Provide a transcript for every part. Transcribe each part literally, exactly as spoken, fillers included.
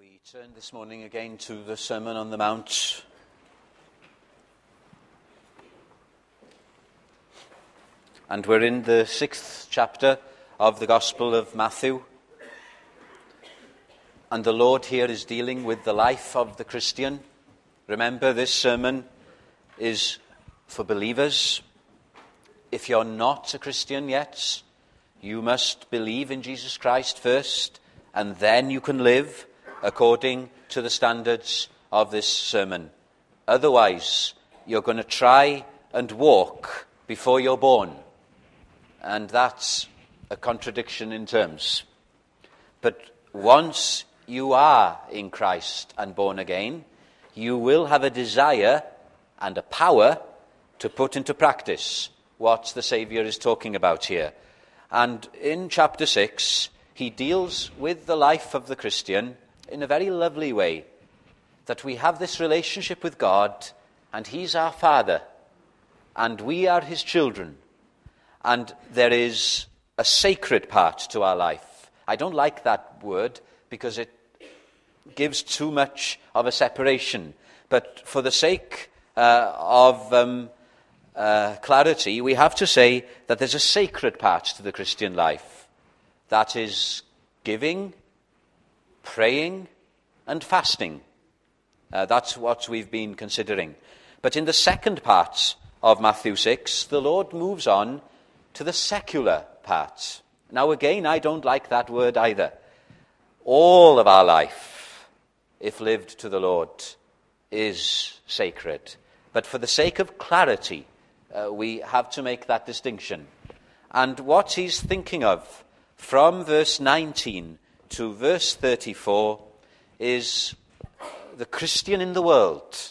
We turn this morning again to the Sermon on the Mount. And we're in the sixth chapter of the Gospel of Matthew. And the Lord here is dealing with the life of the Christian. Remember, this sermon is for believers. If you're not a Christian yet, you must believe in Jesus Christ first, and then you can live according to the standards of this sermon. Otherwise, you're going to try and walk before you're born. And that's a contradiction in terms. But once you are in Christ and born again, you will have a desire and a power to put into practice what the Saviour is talking about here. And in chapter six, he deals with the life of the Christian in a very lovely way, that we have this relationship with God, and he's our Father, and we are his children, and there is a sacred part to our life. I don't like that word because it gives too much of a separation, but for the sake uh, of um, uh, clarity, we have to say that there's a sacred part to the Christian life. That is giving, praying, and fasting. Uh, that's what we've been considering. But in the second part of Matthew six, the Lord moves on to the secular part. Now again, I don't like that word either. All of our life, if lived to the Lord, is sacred. But for the sake of clarity, uh, we have to make that distinction. And what he's thinking of from verse nineteen to verse thirty-four is the Christian in the world.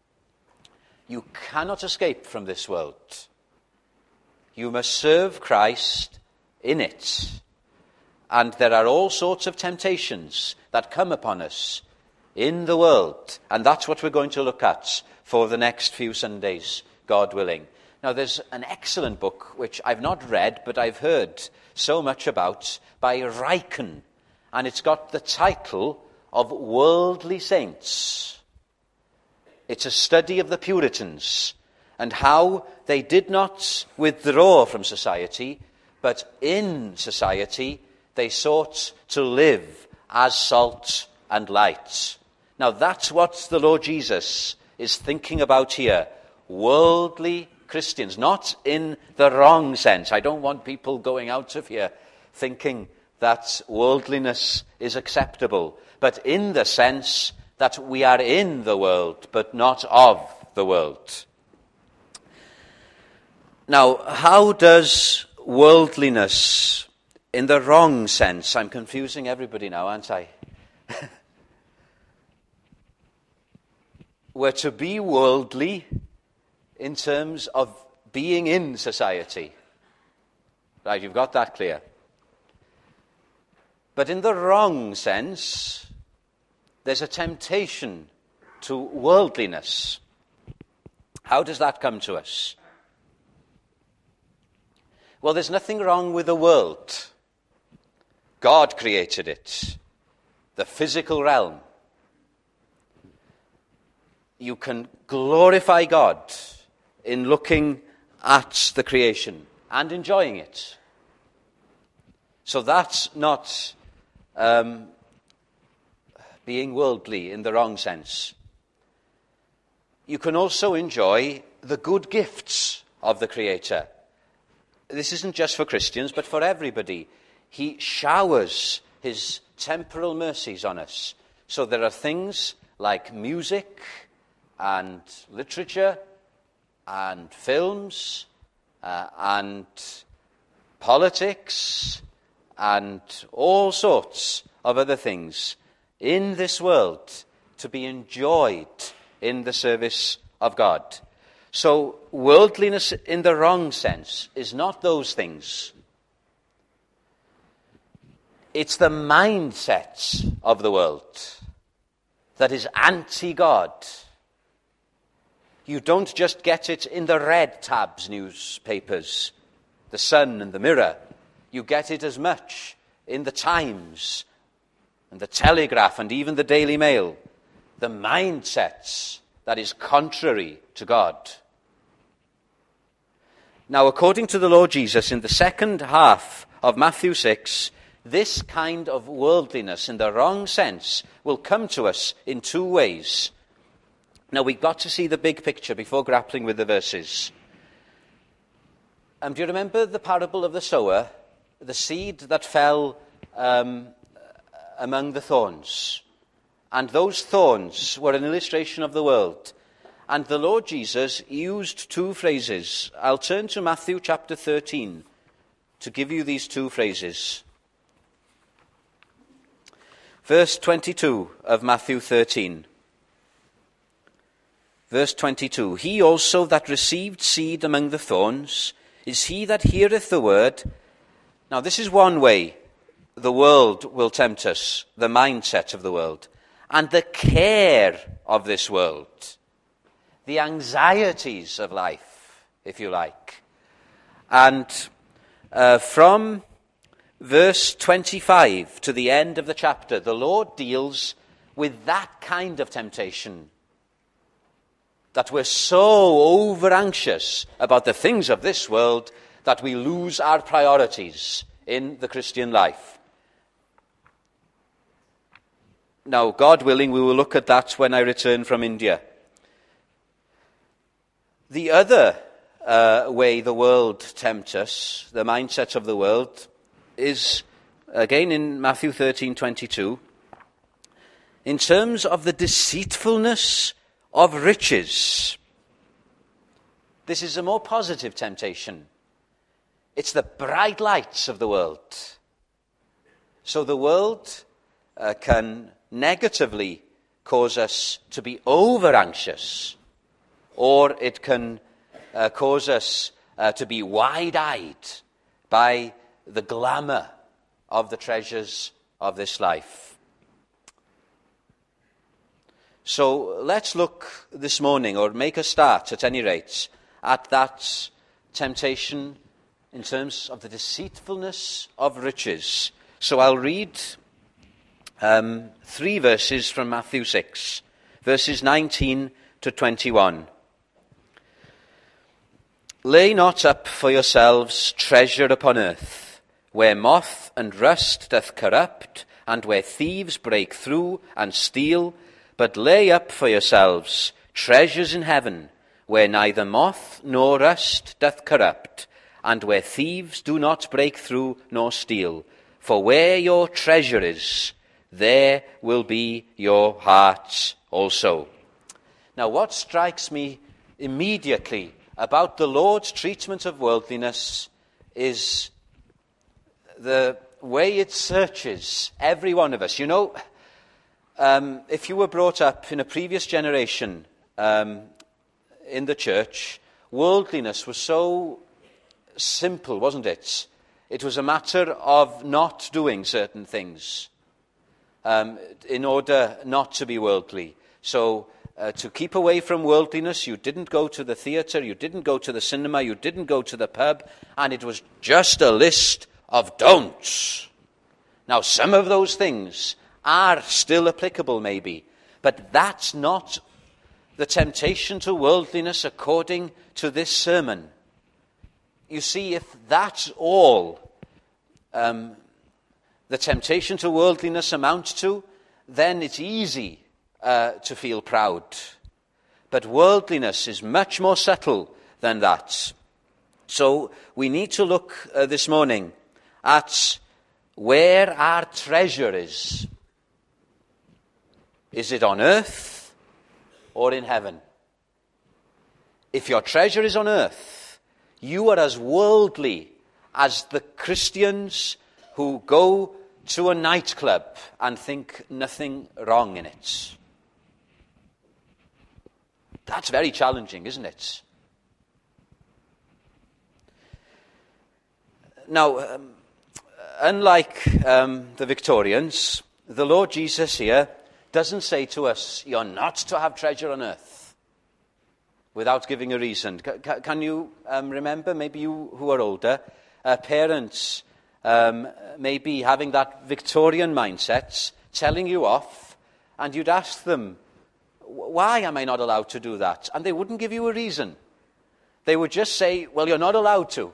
You cannot escape from this world. You must serve Christ in it. And there are all sorts of temptations that come upon us in the world. And that's what we're going to look at for the next few Sundays, God willing. Now, there's an excellent book, which I've not read, but I've heard so much about, by Ryken. And it's got the title of Worldly Saints. It's a study of the Puritans and how they did not withdraw from society, but in society they sought to live as salt and light. Now that's what the Lord Jesus is thinking about here. Worldly Christians, not in the wrong sense. I don't want people going out of here thinking that worldliness is acceptable, but in the sense that we are in the world, but not of the world. Now, how does worldliness, in the wrong sense, I'm confusing everybody now, aren't I? We're to be worldly in terms of being in society. Right, you've got that clear. But in the wrong sense, there's a temptation to worldliness. How does that come to us? Well, there's nothing wrong with the world. God created it, the physical realm. You can glorify God in looking at the creation and enjoying it. So that's not um, being worldly in the wrong sense. You can also enjoy the good gifts of the Creator. This isn't just for Christians, but for everybody. He showers his temporal mercies on us. So there are things like music and literature and films uh, and politics and all sorts of other things in this world to be enjoyed in the service of God. So worldliness in the wrong sense is not those things. It's the mindset of the world that is anti-God. You don't just get it in the red tabs newspapers, the Sun and the Mirror. You get it as much in the Times and the Telegraph and even the Daily Mail, the mindsets that is contrary to God. Now, according to the Lord Jesus, in the second half of Matthew six, this kind of worldliness in the wrong sense will come to us in two ways. Now, we've got to see the big picture before grappling with the verses. Um, do you remember the parable of the sower, the seed that fell um, among the thorns? And those thorns were an illustration of the world. And the Lord Jesus used two phrases. I'll turn to Matthew chapter thirteen to give you these two phrases. Verse twenty-two of Matthew thirteen. Verse twenty-two. He also that received seed among the thorns is he that heareth the word. Now this is one way the world will tempt us, the mindset of the world, and the care of this world, the anxieties of life, if you like. And uh, from verse twenty-five to the end of the chapter, the Lord deals with that kind of temptation, that we're so over-anxious about the things of this world that we lose our priorities in the Christian life. Now, God willing, we will look at that when I return from India. The other uh, way the world tempts us, the mindset of the world, is, again in Matthew thirteen twenty-two, in terms of the deceitfulness of riches. This is a more positive temptation. It's the bright lights of the world. So the world uh, can negatively cause us to be over-anxious, or it can uh, cause us uh, to be wide-eyed by the glamour of the treasures of this life. So let's look this morning, or make a start at any rate, at that temptation in terms of the deceitfulness of riches. So I'll read um, three verses from Matthew six, verses nineteen to twenty-one. Lay not up for yourselves treasure upon earth, where moth and rust doth corrupt, and where thieves break through and steal, but lay up for yourselves treasures in heaven, where neither moth nor rust doth corrupt, and where thieves do not break through nor steal. For where your treasure is, there will be your heart also. Now, what strikes me immediately about the Lord's treatment of worldliness is the way it searches every one of us. You know, Um, if you were brought up in a previous generation um, in the church, worldliness was so simple, wasn't it? It was a matter of not doing certain things um, in order not to be worldly. So uh, to keep away from worldliness, you didn't go to the theatre, you didn't go to the cinema, you didn't go to the pub, and it was just a list of don'ts. Now, some of those things are still applicable maybe, but that's not the temptation to worldliness according to this sermon. You see, if that's all um, the temptation to worldliness amounts to, then it's easy uh, to feel proud. But worldliness is much more subtle than that. So we need to look uh, this morning at where our treasure is. Is it on earth or in heaven? If your treasure is on earth, you are as worldly as the Christians who go to a nightclub and think nothing wrong in it. That's very challenging, isn't it? Now, um, unlike um, the Victorians, the Lord Jesus here doesn't say to us, you're not to have treasure on earth, without giving a reason. C- can you um, remember, maybe you who are older, uh, parents um, maybe having that Victorian mindset, telling you off, and you'd ask them, why am I not allowed to do that? And they wouldn't give you a reason. They would just say, well, you're not allowed to.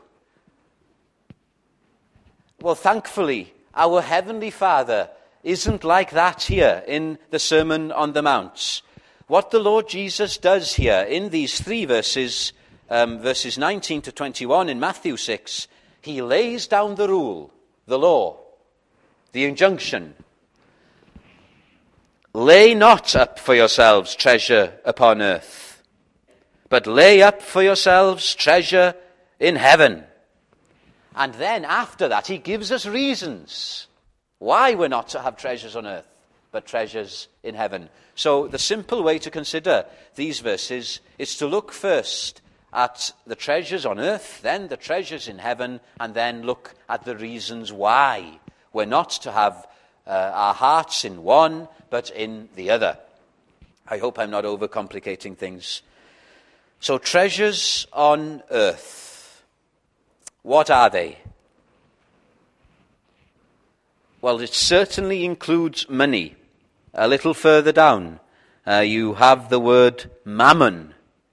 Well, thankfully, our Heavenly Father isn't like that here in the Sermon on the Mount. What the Lord Jesus does here in these three verses, um, verses nineteen to twenty-one in Matthew six, he lays down the rule, the law, the injunction. Lay not up for yourselves treasure upon earth, but lay up for yourselves treasure in heaven. And then after that, he gives us reasons why we're not to have treasures on earth, but treasures in heaven. So the simple way to consider these verses is to look first at the treasures on earth, then the treasures in heaven, and then look at the reasons why we're not to have uh, our hearts in one, but in the other. I hope I'm not overcomplicating things. So treasures on earth. What are they? Well, it certainly includes money. A little further down, uh, you have the word mammon.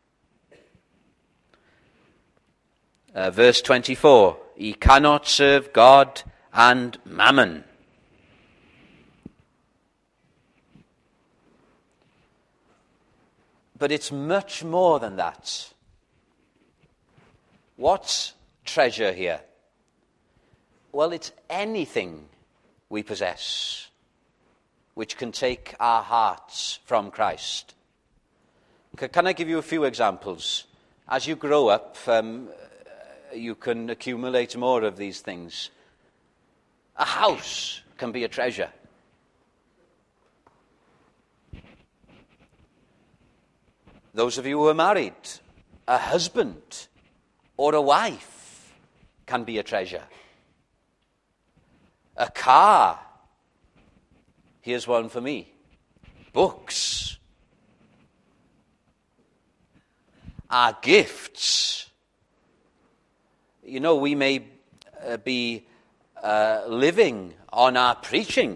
Uh, verse twenty-four, ye cannot serve God and mammon. But it's much more than that. What's treasure here? Well, it's anything we possess which can take our hearts from Christ. Can I give you a few examples? As you grow up, um, you can accumulate more of these things. A house can be a treasure. Those of you who are married, a husband or a wife can be a treasure. A car. Here's one for me. Books. Our gifts. You know, we may uh, be uh, living on our preaching.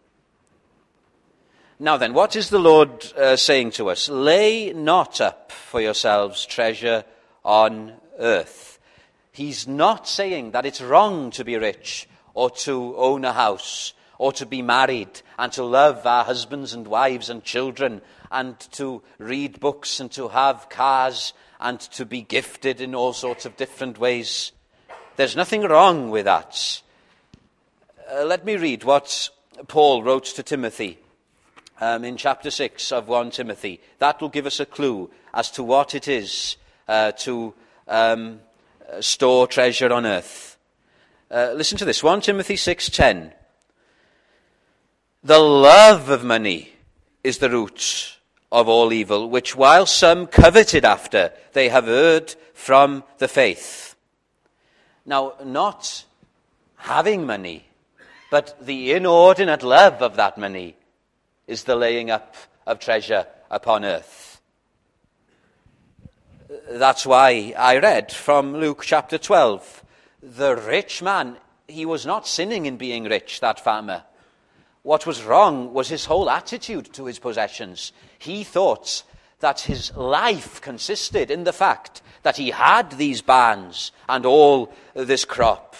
Now then, what is the Lord uh, saying to us? Lay not up for yourselves treasure on earth. He's not saying that it's wrong to be rich or to own a house or to be married and to love our husbands and wives and children and to read books and to have cars and to be gifted in all sorts of different ways. There's nothing wrong with that. Uh, let me read what Paul wrote to Timothy um, in chapter six of First Timothy. That will give us a clue as to what it is uh, to um, store treasure on earth. Uh, listen to this, First Timothy six ten. The love of money is the root of all evil, which while some coveted after, they have erred from the faith. Now, not having money, but the inordinate love of that money is the laying up of treasure upon earth. That's why I read from Luke chapter twelve. The rich man, he was not sinning in being rich, that farmer. What was wrong was his whole attitude to his possessions. He thought that his life consisted in the fact that he had these barns and all this crop.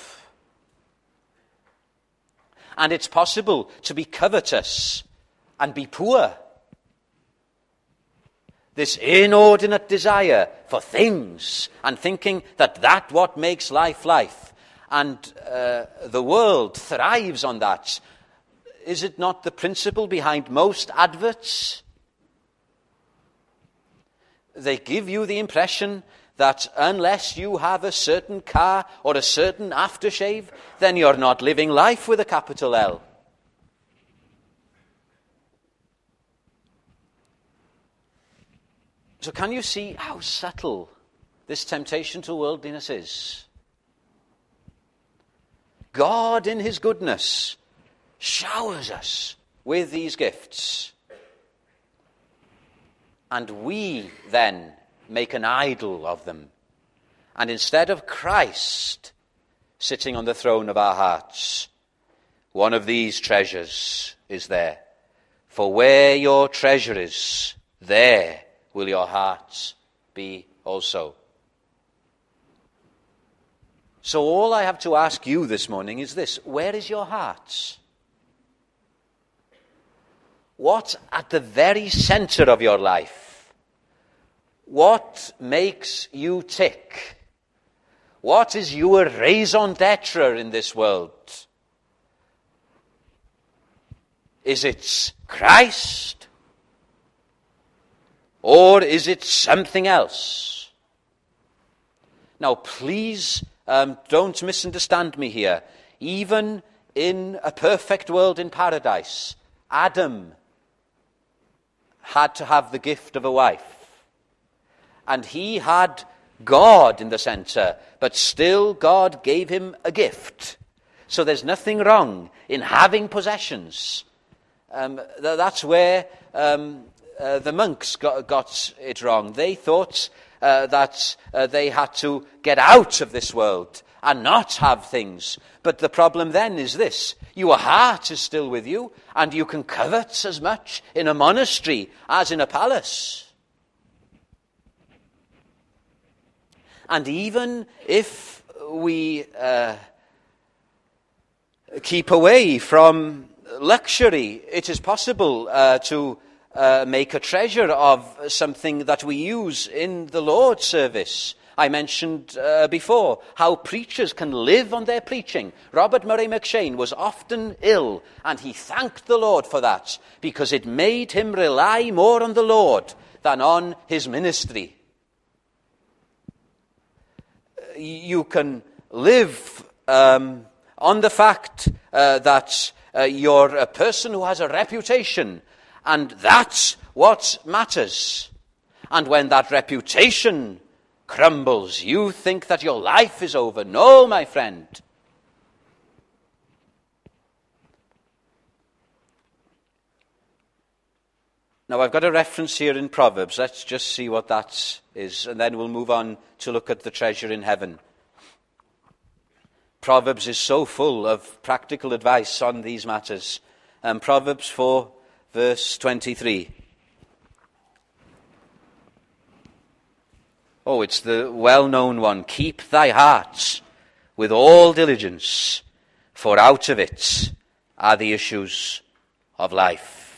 And it's possible to be covetous and be poor. This inordinate desire for things and thinking that that's what makes life life. And uh, the world thrives on that. Is it not the principle behind most adverts? They give you the impression that unless you have a certain car or a certain aftershave, then you're not living life with a capital L. So can you see how subtle this temptation to worldliness is? God in his goodness showers us with these gifts. And we then make an idol of them. And instead of Christ sitting on the throne of our hearts, one of these treasures is there. For where your treasure is, there will your heart be also. So all I have to ask you this morning is this: where is your heart? What at the very center of your life? What makes you tick? What is your raison d'etre in this world? Is it Christ? Or is it something else? Now, please um, don't misunderstand me here. Even in a perfect world in paradise, Adam had to have the gift of a wife. And he had God in the center, but still God gave him a gift. So there's nothing wrong in having possessions. Um, th- that's where um, uh, the monks got, got it wrong. They thought uh, that uh, they had to get out of this world and not have things. But the problem then is this: your heart is still with you, and you can covet as much in a monastery as in a palace. And even if we uh, keep away from luxury, it is possible uh, to uh, make a treasure of something that we use in the Lord's service. I mentioned uh, before how preachers can live on their preaching. Robert Murray McShane was often ill, and he thanked the Lord for that, because it made him rely more on the Lord than on his ministry. You can live um, on the fact uh, that uh, you're a person who has a reputation, and that's what matters. And when that reputation crumbles, you think that your life is over. No, my friend. Now, I've got a reference here in Proverbs. Let's just see what that is, and then we'll move on to look at the treasure in heaven. Proverbs is so full of practical advice on these matters. Um, Proverbs four, verse twenty-three. Oh, it's the well-known one. Keep thy heart with all diligence, for out of it are the issues of life.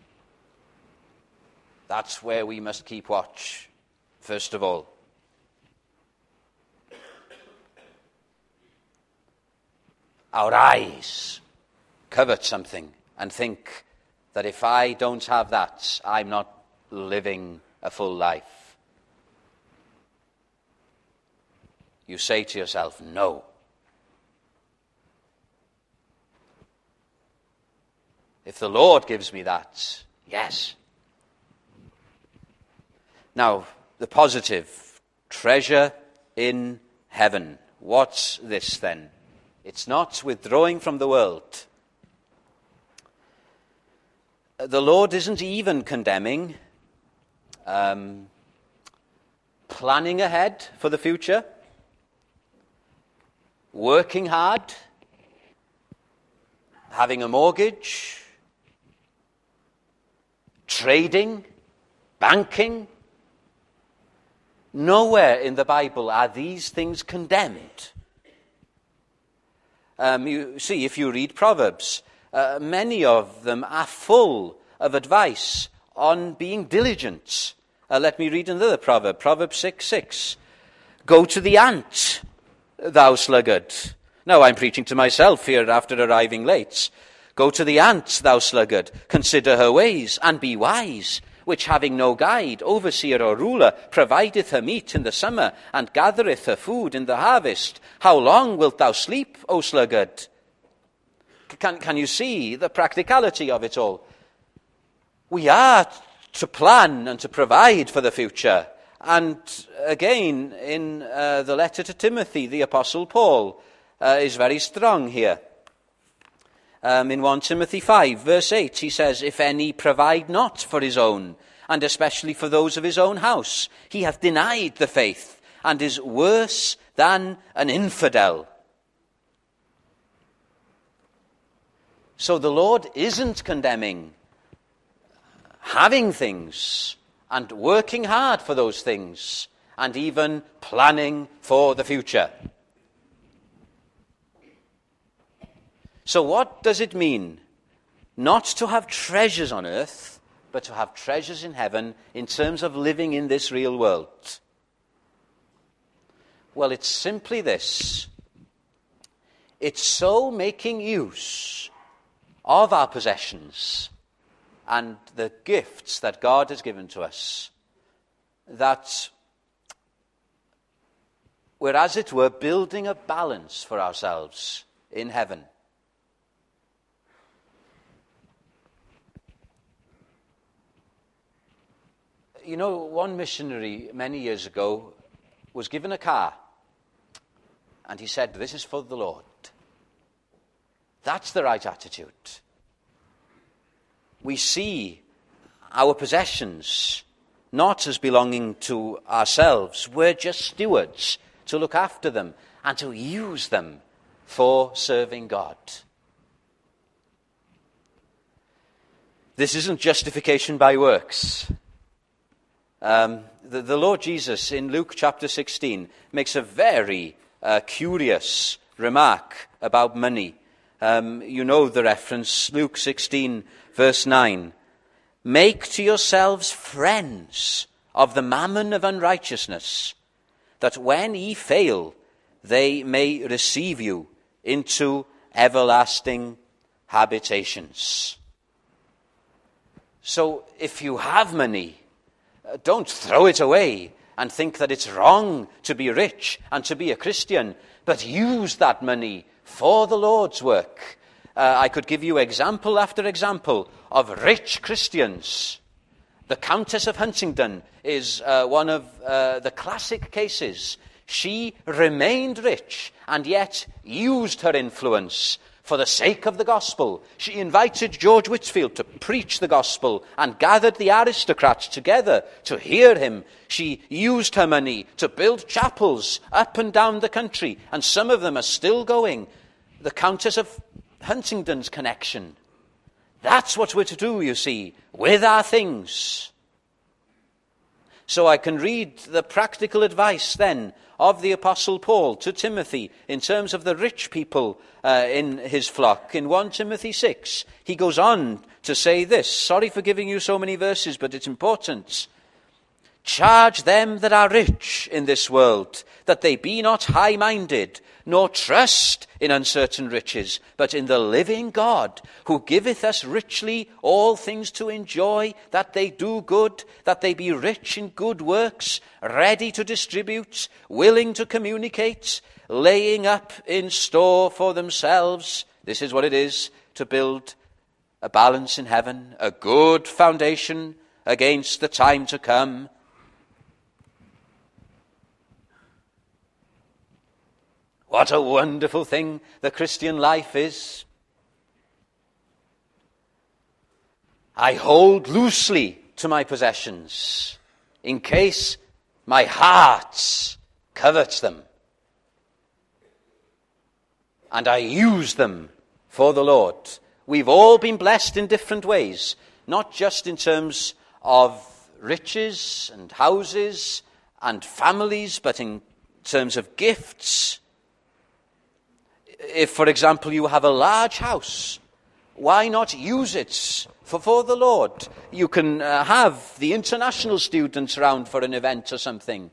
That's where we must keep watch, first of all. Our eyes covet something and think that if I don't have that, I'm not living a full life. You say to yourself, no. If the Lord gives me that, yes. Now, the positive, treasure in heaven. What's this then? It's not withdrawing from the world. The Lord isn't even condemning um, planning ahead for the future, working hard, having a mortgage, trading, banking. Nowhere in the Bible are these things condemned. Um, you see, if you read Proverbs, uh, many of them are full of advice on being diligent. Uh, let me read another proverb, Proverbs six six. Go to the ant, thou sluggard. Now I'm preaching to myself here after arriving late. Go to the ant, thou sluggard, consider her ways, and be wise, which having no guide, overseer or ruler, provideth her meat in the summer, and gathereth her food in the harvest. How long wilt thou sleep, O sluggard? Can, can you see the practicality of it all? We are to plan and to provide for the future. And again, in uh, the letter to Timothy, the Apostle Paul uh, is very strong here. Um, in First Timothy five, verse eight, he says, if any provide not for his own, and especially for those of his own house, he hath denied the faith, and is worse than an infidel. So the Lord isn't condemning having things and working hard for those things and even planning for the future. So what does it mean not to have treasures on earth, but to have treasures in heaven in terms of living in this real world? Well, it's simply this. It's so making use of our possessions and the gifts that God has given to us that we're, as it were, building a balance for ourselves in heaven. You know, one missionary many years ago was given a car, and he said, "This is for the Lord." That's the right attitude. We see our possessions not as belonging to ourselves. We're just stewards to look after them and to use them for serving God. This isn't justification by works. Um, the, the Lord Jesus in Luke chapter sixteen makes a very uh, curious remark about money. Um, you know the reference, Luke sixteen, verse nine. "Make to yourselves friends of the mammon of unrighteousness, that when ye fail, they may receive you into everlasting habitations." So if you have money, don't throw it away and think that it's wrong to be rich and to be a Christian, but use that money for the Lord's work. Uh, I could give you example after example of rich Christians. The Countess of Huntingdon is uh, one of uh, the classic cases. She remained rich and yet used her influence for the sake of the gospel. She invited George Whitefield to preach the gospel and gathered the aristocrats together to hear him. She used her money to build chapels up and down the country, and some of them are still going. The Countess of Huntingdon's connection. That's what we're to do, you see, with our things. So I can read the practical advice then of the Apostle Paul to Timothy in terms of the rich people uh, in his flock. In First Timothy six, he goes on to say this. Sorry for giving you so many verses, but it's important. "Charge them that are rich in this world, that they be not high-minded, nor trust in uncertain riches, but in the living God, who giveth us richly all things to enjoy, that they do good, that they be rich in good works, ready to distribute, willing to communicate, laying up in store for themselves." This is what it is to build a balance in heaven, a good foundation against the time to come. What a wonderful thing the Christian life is. I hold loosely to my possessions in case my heart covets them. And I use them for the Lord. We've all been blessed in different ways, not just in terms of riches and houses and families, but in terms of gifts. If, for example, you have a large house, why not use it for, for the Lord? You can uh, have the international students round for an event or something.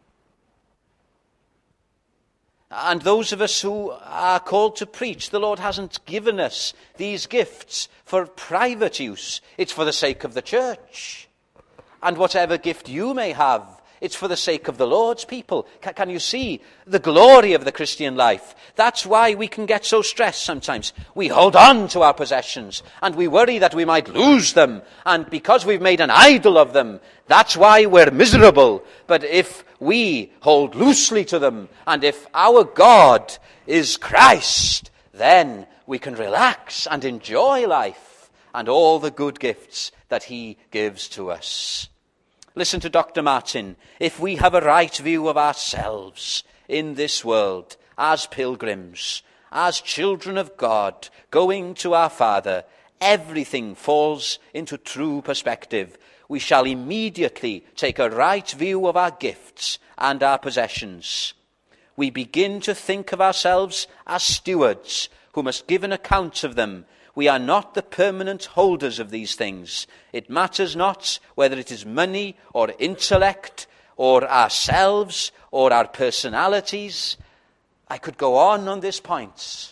And those of us who are called to preach, the Lord hasn't given us these gifts for private use. It's for the sake of the church. And whatever gift you may have, it's for the sake of the Lord's people. Can, can you see the glory of the Christian life? That's why we can get so stressed sometimes. We hold on to our possessions and we worry that we might lose them. And because we've made an idol of them, that's why we're miserable. But if we hold loosely to them and if our God is Christ, then we can relax and enjoy life and all the good gifts that he gives to us. Listen to Doctor Martin. If we have a right view of ourselves in this world as pilgrims, As children of God, going to our Father, everything falls into true perspective. We shall immediately take a right view of our gifts and our possessions. We begin to think of ourselves as stewards who must give an account of them. We are not the permanent holders of these things. It matters not whether it is money or intellect or ourselves or our personalities. I could go on on this point.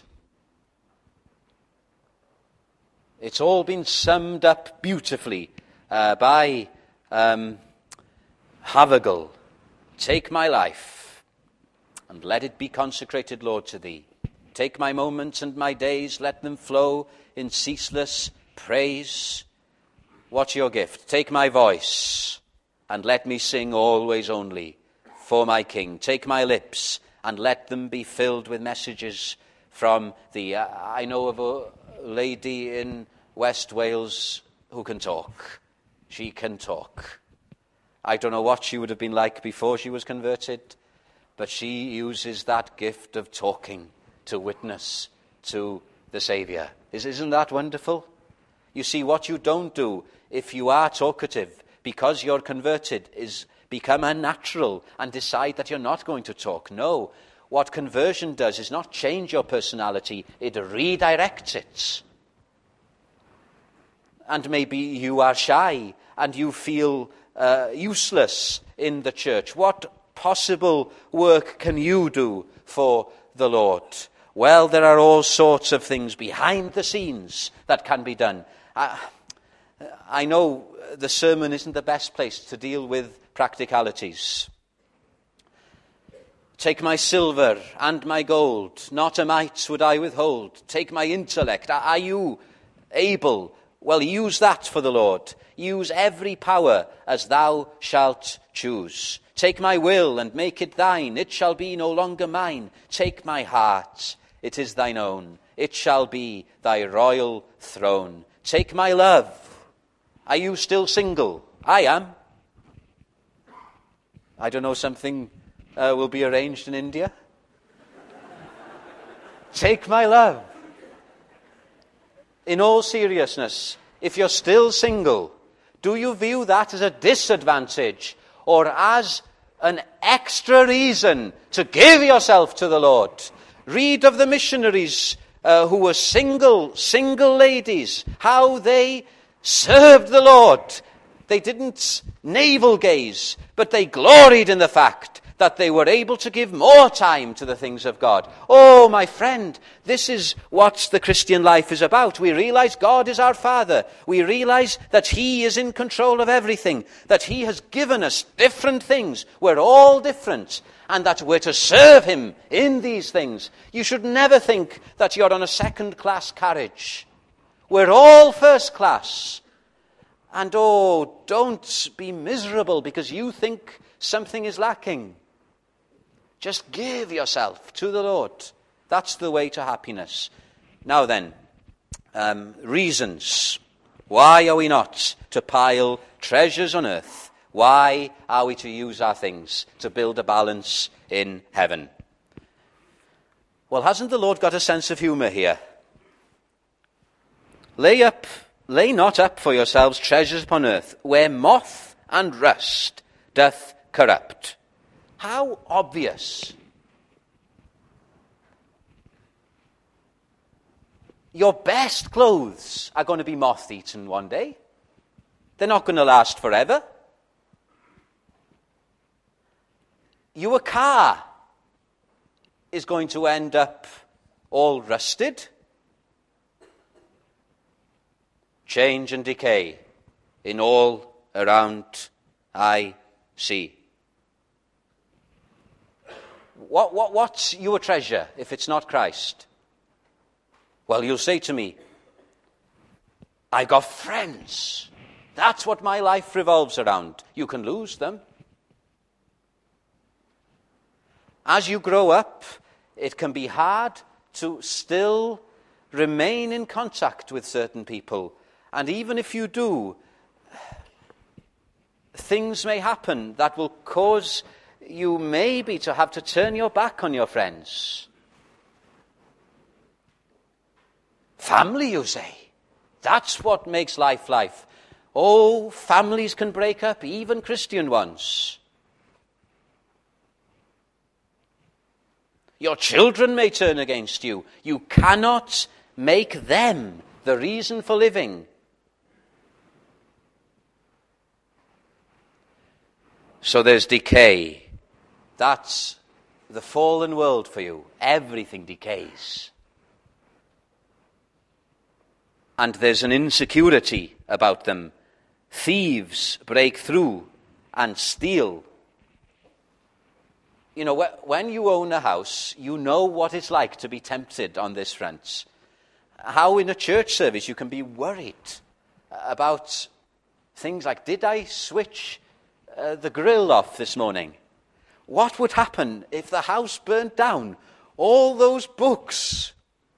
It's all been summed up beautifully uh, by um, Havergal. Take my life and let it be consecrated, Lord, to thee. Take my moments and my days, let them flow in ceaseless praise. What's your gift? Take my voice and let me sing always only for my King. Take my lips and let them be filled with messages from thee. I know of a lady in West Wales who can talk. She can talk. I don't know what she would have been like before she was converted, but she uses that gift of talking to witness to the Saviour. Isn't that wonderful? You see, what you don't do if you are talkative because you're converted is become unnatural and decide that you're not going to talk. No, what conversion does is not change your personality, it redirects it. And maybe you are shy and you feel uh, useless in the church. What possible work can you do for the Lord? Well, there are all sorts of things behind the scenes that can be done. I, I know the sermon isn't the best place to deal with practicalities. Take my silver and my gold, not a mite would I withhold. Take my intellect. Are you able? Well, use that for the Lord. Use every power as thou shalt choose. Take my will and make it thine. It shall be no longer mine. Take my heart. It is thine own. It shall be thy royal throne. Take my love. Are you still single? I am. I don't know, something uh, will be arranged in India. Take my love. In all seriousness, if you're still single, do you view that as a disadvantage or as an extra reason to give yourself to the Lord? Read of the missionaries uh, who were single, single ladies, how they served the Lord. They didn't navel gaze, but they gloried in the fact that they were able to give more time to the things of God. Oh, my friend, this is what the Christian life is about. We realize God is our Father. We realize that He is in control of everything, that He has given us different things. We're all different, and that we're to serve Him in these things. You should never think that you're on a second-class carriage. We're all first class. And oh, don't be miserable because you think something is lacking. Just give yourself to the Lord. That's the way to happiness. Now then, um, reasons. Why are we not to pile treasures on earth? Why are we to use our things to build a balance in heaven? Well, hasn't the Lord got a sense of humour here? Lay up, lay not up for yourselves treasures upon earth, where moth and rust doth corrupt. How obvious. Your best clothes are going to be moth-eaten one day. They're not going to last forever. Your car is going to end up all rusted. Change and decay in all around I see. What, what, what's your treasure if it's not Christ? Well, you'll say to me, I got friends. That's what my life revolves around. You can lose them. As you grow up, it can be hard to still remain in contact with certain people. And even if you do, things may happen that will cause you maybe to have to turn your back on your friends. Family, you say. That's what makes life life. Oh, families can break up, even Christian ones. Your children may turn against you. You cannot make them the reason for living. So there's decay. That's the fallen world for you. Everything decays. And there's an insecurity about them. Thieves break through and steal. You know, when you own a house, you know what it's like to be tempted on this front. How in a church service you can be worried about things like, did I switch uh, the grill off this morning? What would happen if the house burnt down? All those books.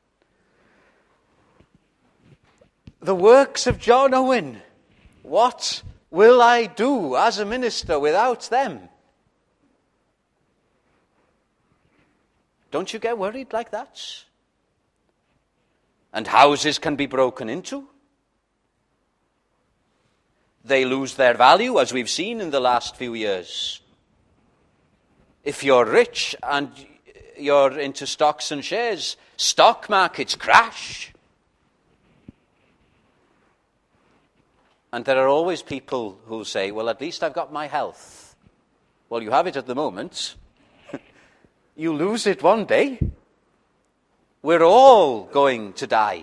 The works of John Owen. What will I do as a minister without them? Don't you get worried like that? And houses can be broken into. They lose their value, as we've seen in the last few years. If you're rich and you're into stocks and shares, stock markets crash. And there are always people who say, well, at least I've got my health. Well, you have it at the moment. You lose it one day. We're all going to die.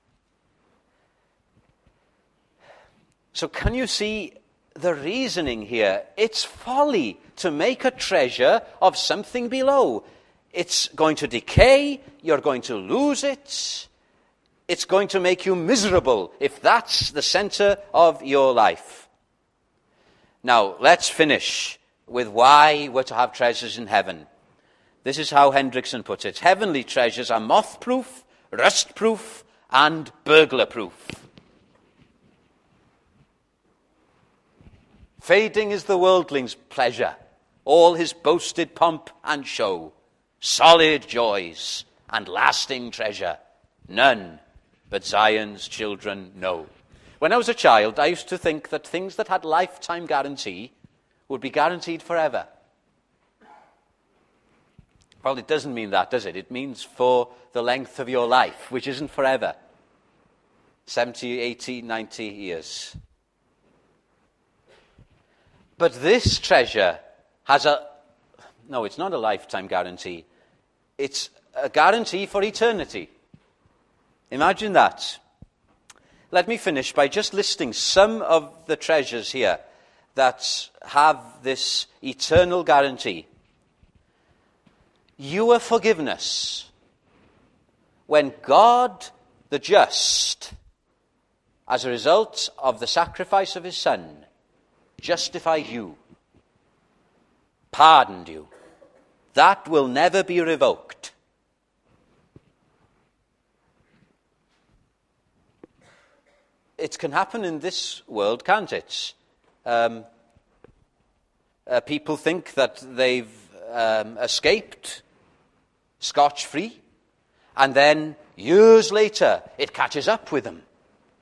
So can you see the reasoning here? It's folly to make a treasure of something below. It's going to decay. You're going to lose it. It's going to make you miserable if that's the center of your life. Now, let's finish with why we're to have treasures in heaven. This is how Hendrickson puts it. Heavenly treasures are moth-proof, rust-proof, and burglar-proof. Fading is the worldling's pleasure, all his boasted pomp and show. Solid joys and lasting treasure, none but Zion's children know. When I was a child, I used to think that things that had lifetime guarantee would be guaranteed forever. Well, it doesn't mean that, does it? It means for the length of your life, which isn't forever. seventy, eighty, ninety years. But this treasure has a... No, it's not a lifetime guarantee. It's a guarantee for eternity. Imagine that. Let me finish by just listing some of the treasures here that have this eternal guarantee. Your forgiveness. When God, the just, as a result of the sacrifice of his Son, justified you, pardoned you, that will never be revoked. It can happen in this world, can't it? Um, uh, people think that they've um, escaped scotch-free, and then years later it catches up with them.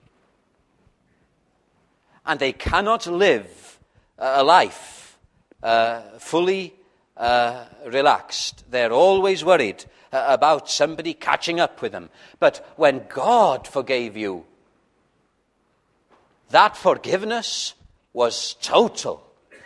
And they cannot live a life uh, fully uh, relaxed. They're always worried uh, about somebody catching up with them. But when God forgave you, that forgiveness was total.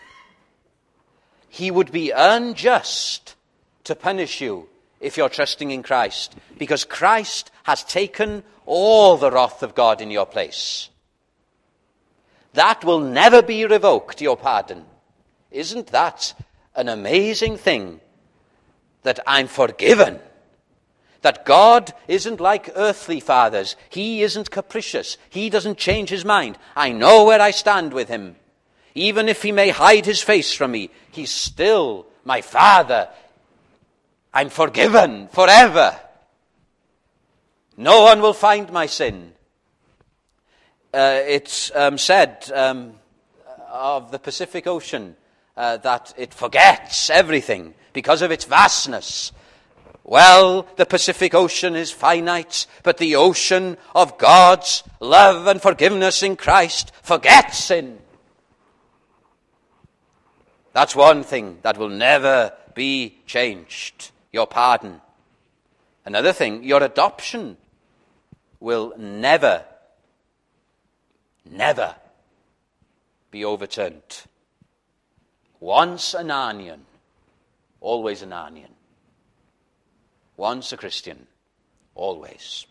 He would be unjust to punish you if you're trusting in Christ, because Christ has taken all the wrath of God in your place. That will never be revoked, your pardon. Isn't that an amazing thing? That I'm forgiven. That God isn't like earthly fathers. He isn't capricious. He doesn't change his mind. I know where I stand with him. Even if he may hide his face from me, he's still my Father. I'm forgiven forever. No one will find my sin. Uh, it's um, said um, of the Pacific Ocean uh, that it forgets everything because of its vastness. Well, the Pacific Ocean is finite, but the ocean of God's love and forgiveness in Christ forgets sin. That's one thing that will never be changed. Your pardon. Another thing, your adoption will never, never be overturned. Once a Narnian, always a Narnian. Once a Christian, always.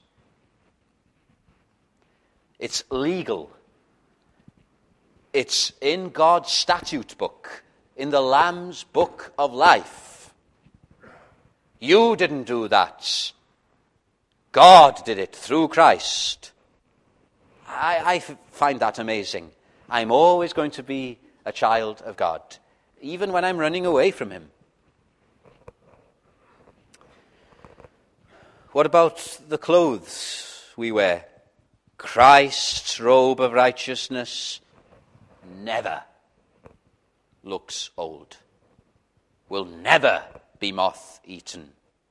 It's legal. It's in God's statute book, in the Lamb's book of life. You didn't do that. God did it through Christ. I, I find that amazing. I'm always going to be a child of God, even when I'm running away from him. What about the clothes we wear? Christ's robe of righteousness never looks old, will never be moth-eaten.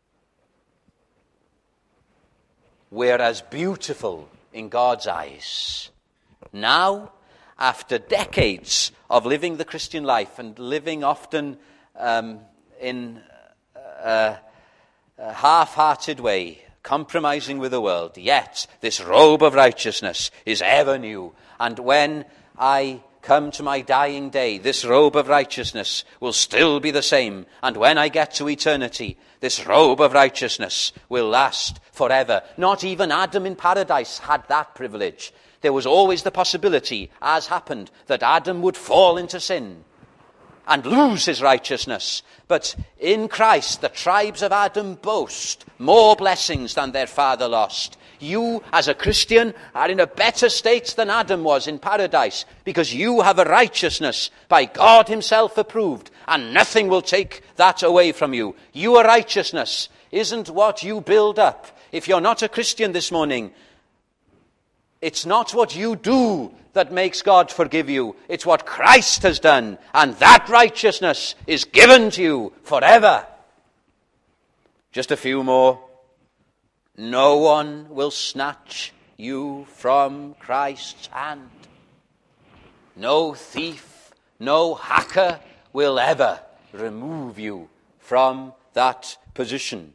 We're as beautiful in God's eyes now, after decades of living the Christian life and living often um, in a, a half-hearted way, compromising with the world, yet this robe of righteousness is ever new. And when I come to my dying day, this robe of righteousness will still be the same. And when I get to eternity, this robe of righteousness will last forever. Not even Adam in paradise had that privilege. There was always the possibility, as happened, that Adam would fall into sin and lose his righteousness. But in Christ, the tribes of Adam boast more blessings than their father lost. You, as a Christian, are in a better state than Adam was in paradise, because you have a righteousness by God himself approved, and nothing will take that away from you. Your righteousness isn't what you build up. If you're not a Christian this morning, it's not what you do that makes God forgive you. It's what Christ has done, and that righteousness is given to you forever. Just a few more. No one will snatch you from Christ's hand. No thief, no hacker will ever remove you from that position.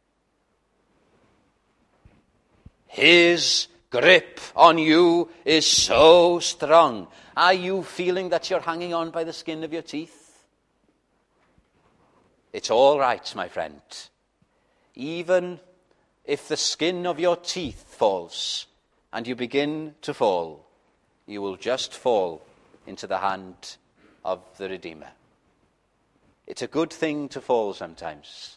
His grip on you is so strong. Are you feeling that you're hanging on by the skin of your teeth? It's all right, my friend. Even if the skin of your teeth falls and you begin to fall, you will just fall into the hand of the Redeemer. It's a good thing to fall sometimes.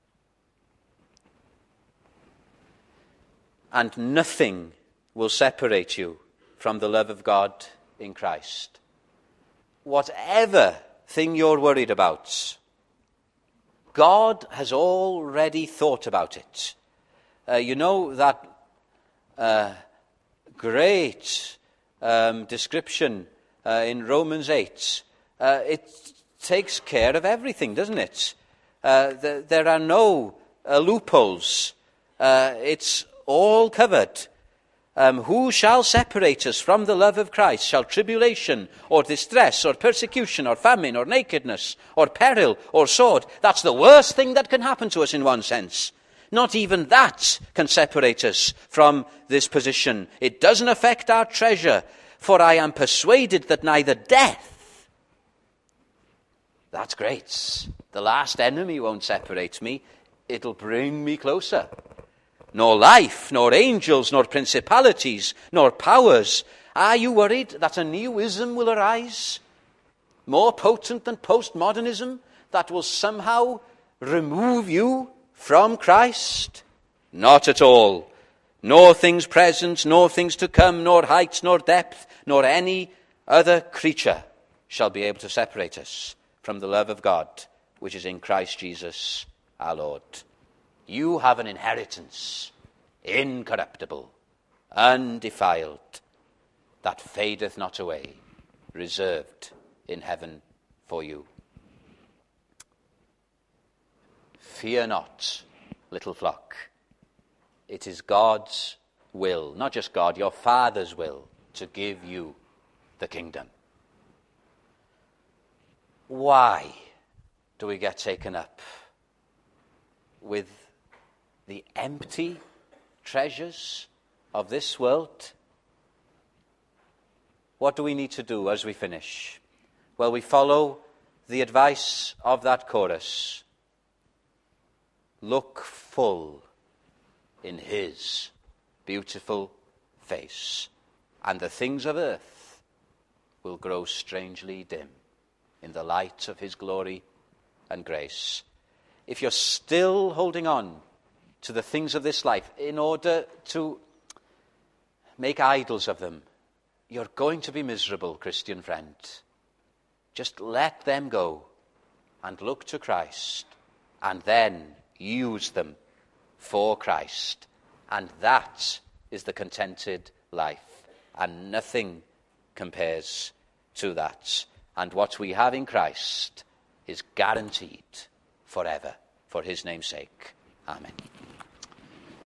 And nothing will separate you from the love of God in Christ. Whatever thing you're worried about, God has already thought about it. Uh, you know that uh, great um, description uh, in Romans eight. Uh, it takes care of everything, doesn't it? Uh, th- there are no uh, loopholes. Uh, it's all covered. Um, who shall separate us from the love of Christ? Shall tribulation or distress or persecution or famine or nakedness or peril or sword? That's the worst thing that can happen to us in one sense. Not even that can separate us from this position. It doesn't affect our treasure, for I am persuaded that neither death, that's great, the last enemy won't separate me, it'll bring me closer, nor life, nor angels, nor principalities, nor powers. Are you worried that a new ism will arise, more potent than postmodernism, that will somehow remove you from Christ? Not at all. Nor things present, nor things to come, nor height, nor depth, nor any other creature shall be able to separate us from the love of God, which is in Christ Jesus our Lord. You have an inheritance, incorruptible, undefiled, that fadeth not away, reserved in heaven for you. Fear not, little flock. It is God's will, not just God, your Father's will, to give you the kingdom. Why do we get taken up with the empty treasures of this world? What do we need to do as we finish? Well, we follow the advice of that chorus. Look full in his beautiful face, and the things of earth will grow strangely dim in the light of his glory and grace. If you're still holding on to the things of this life in order to make idols of them, you're going to be miserable, Christian friend. Just let them go and look to Christ, and then use them for Christ. And that is the contented life, and nothing compares to that. And what we have in Christ is guaranteed forever, for his name's sake. Amen.